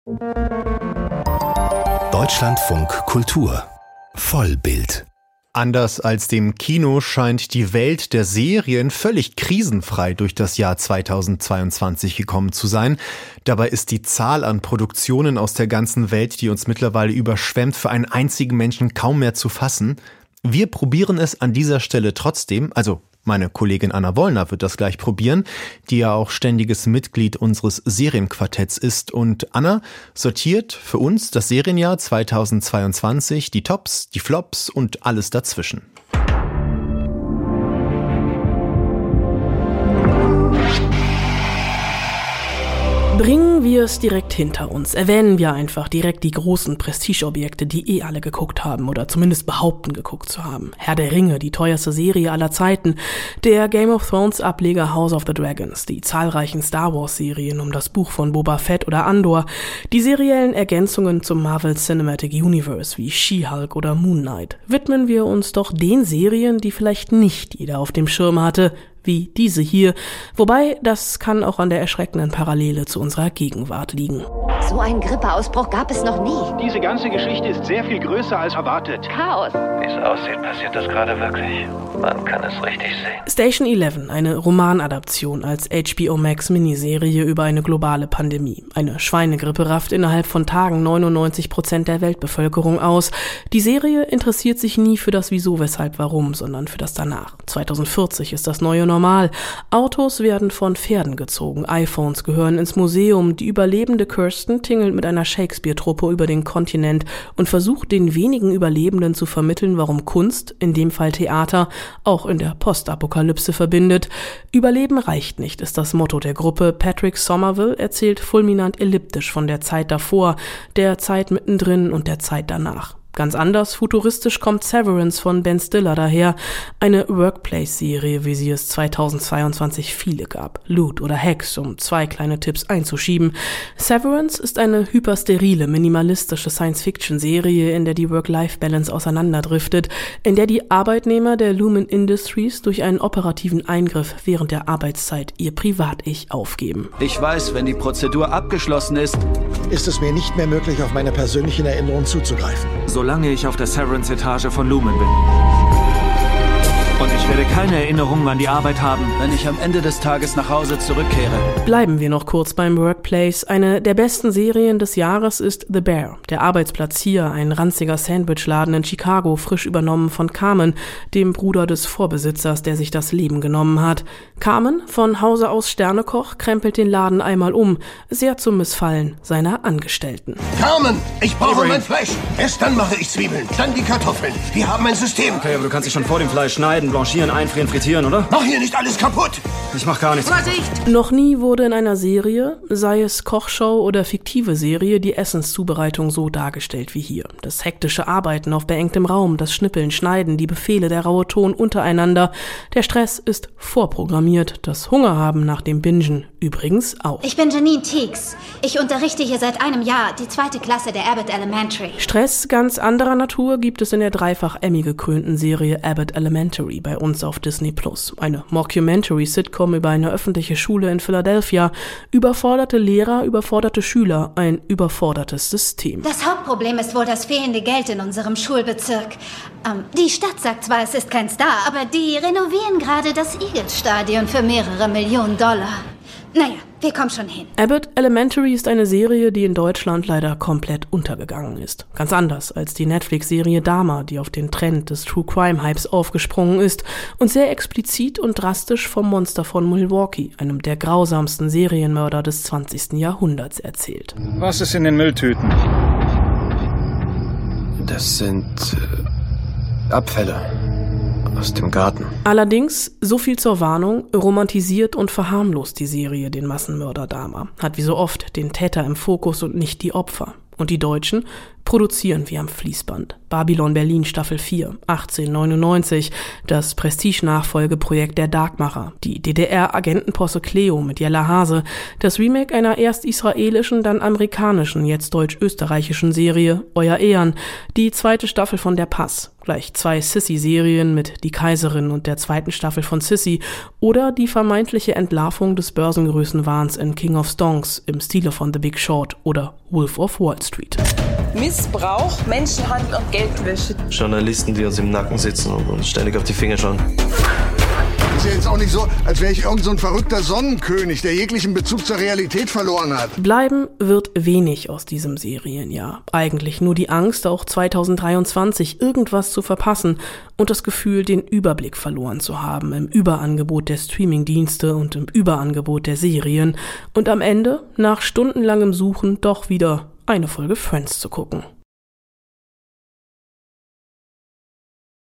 Deutschlandfunk Kultur Vollbild. Anders als dem Kino scheint die Welt der Serien völlig krisenfrei durch das Jahr 2022 gekommen zu sein. Dabei ist die Zahl an Produktionen aus der ganzen Welt, die uns mittlerweile überschwemmt, für einen einzigen Menschen kaum mehr zu fassen. Wir probieren es an dieser Stelle trotzdem, also meine Kollegin Anna Wollner wird das gleich probieren, die ja auch ständiges Mitglied unseres Serienquartetts ist. Und Anna sortiert für uns das Serienjahr 2022, die Tops, die Flops und alles dazwischen. Bringen wir es direkt hinter uns. Erwähnen wir einfach direkt die großen Prestigeobjekte, die alle geguckt haben oder zumindest behaupten, geguckt zu haben. Herr der Ringe, die teuerste Serie aller Zeiten, der Game of Thrones Ableger House of the Dragons, die zahlreichen Star Wars Serien um das Buch von Boba Fett oder Andor, die seriellen Ergänzungen zum Marvel Cinematic Universe wie She-Hulk oder Moon Knight. Widmen wir uns doch den Serien, die vielleicht nicht jeder auf dem Schirm hatte, wie diese hier. Wobei, das kann auch an der erschreckenden Parallele zu unserer Gegenwart liegen. So einen Grippeausbruch gab es noch nie. Diese ganze Geschichte ist sehr viel größer als erwartet. Chaos. Wie es aussieht, passiert das gerade wirklich. Man kann es richtig sehen. Station 11, eine Romanadaption als HBO Max Miniserie über eine globale Pandemie. Eine Schweinegrippe rafft innerhalb von Tagen 99% der Weltbevölkerung aus. Die Serie interessiert sich nie für das Wieso, Weshalb, Warum, sondern für das Danach. 2040 ist das neue Normal. Autos werden von Pferden gezogen, iPhones gehören ins Museum, die überlebende Kirsten tingelt mit einer Shakespeare-Truppe über den Kontinent und versucht den wenigen Überlebenden zu vermitteln, warum Kunst, in dem Fall Theater, auch in der Postapokalypse verbindet. Überleben reicht nicht, ist das Motto der Gruppe. Patrick Somerville erzählt fulminant elliptisch von der Zeit davor, der Zeit mittendrin und der Zeit danach. Ganz anders futuristisch kommt Severance von Ben Stiller daher, eine Workplace-Serie, wie sie es 2022 viele gab. Loot oder Hacks, um 2 kleine Tipps einzuschieben. Severance ist eine hypersterile, minimalistische Science-Fiction-Serie, in der die Work-Life-Balance auseinanderdriftet, in der die Arbeitnehmer der Lumen Industries durch einen operativen Eingriff während der Arbeitszeit ihr Privat-Ich aufgeben. Ich weiß, wenn die Prozedur abgeschlossen ist es mir nicht mehr möglich, auf meine persönlichen Erinnerungen zuzugreifen. Solange ich auf der Severance-Etage von Lumen bin. Und ich werde keine Erinnerungen an die Arbeit haben, wenn ich am Ende des Tages nach Hause zurückkehre. Bleiben wir noch kurz beim Workplace. Eine der besten Serien des Jahres ist The Bear. Der Arbeitsplatz hier, ein ranziger Sandwichladen in Chicago, frisch übernommen von Carmen, dem Bruder des Vorbesitzers, der sich das Leben genommen hat. Carmen, von Hause aus Sternekoch, krempelt den Laden einmal um, sehr zum Missfallen seiner Angestellten. Carmen, ich brauche mein Fleisch. Erst dann mache ich Zwiebeln, dann die Kartoffeln. Wir haben ein System. Okay, aber du kannst dich schon vor dem Fleisch schneiden, blanchieren, einfrieren, frittieren, oder? Mach hier nicht alles kaputt! Ich mach gar nichts. Vorsicht! Noch nie wurde in einer Serie, sei es Kochshow oder fiktive Serie, die Essenszubereitung so dargestellt wie hier. Das hektische Arbeiten auf beengtem Raum, das Schnippeln, Schneiden, die Befehle, der raue Ton untereinander. Der Stress ist vorprogrammiert, das Hunger haben nach dem Bingen übrigens auch. Ich bin Janine Teagues. Ich unterrichte hier seit einem Jahr die 2. Klasse der Abbott Elementary. Stress ganz anderer Natur gibt es in der dreifach Emmy gekrönten Serie Abbott Elementary bei uns auf Disney+. Eine Mockumentary-Sitcom über eine öffentliche Schule in Philadelphia. Überforderte Lehrer, überforderte Schüler, ein überfordertes System. Das Hauptproblem ist wohl das fehlende Geld in unserem Schulbezirk. Die Stadt sagt zwar, es ist kein Star, aber die renovieren gerade das Eagles-Stadion für mehrere Millionen $. Naja, wir kommen schon hin. Abbott Elementary ist eine Serie, die in Deutschland leider komplett untergegangen ist. Ganz anders als die Netflix-Serie Dahmer, die auf den Trend des True-Crime-Hypes aufgesprungen ist und sehr explizit und drastisch vom Monster von Milwaukee, einem der grausamsten Serienmörder des 20. Jahrhunderts, erzählt. Was ist in den Mülltüten? Das sind Abfälle aus dem Garten. Allerdings, so viel zur Warnung, romantisiert und verharmlost die Serie den Massenmörder Dahmer. Hat wie so oft den Täter im Fokus und nicht die Opfer. Und die Deutschen Produzieren wir am Fließband. Babylon Berlin Staffel 4, 1899, das Prestige-Nachfolgeprojekt der Darkmacher, die DDR-Agentenposse Cleo mit Jella Hase, das Remake einer erst israelischen, dann amerikanischen, jetzt deutsch-österreichischen Serie Euer Ehren, die zweite Staffel von Der Pass, gleich 2 Sissy-Serien mit Die Kaiserin und der zweiten Staffel von Sissy oder die vermeintliche Entlarvung des Börsengrößenwahns in King of Stonks im Stile von The Big Short oder Wolf of Wall Street. Missbrauch, Menschenhandel und Geldwäsche. Journalisten, die uns im Nacken sitzen und uns ständig auf die Finger schauen. Ist ja jetzt auch nicht so, als wäre ich irgend so ein verrückter Sonnenkönig, der jeglichen Bezug zur Realität verloren hat. Bleiben wird wenig aus diesem Serienjahr. Eigentlich nur die Angst, auch 2023 irgendwas zu verpassen und das Gefühl, den Überblick verloren zu haben im Überangebot der Streamingdienste und im Überangebot der Serien und am Ende, nach stundenlangem Suchen, doch wieder eine Folge Friends zu gucken.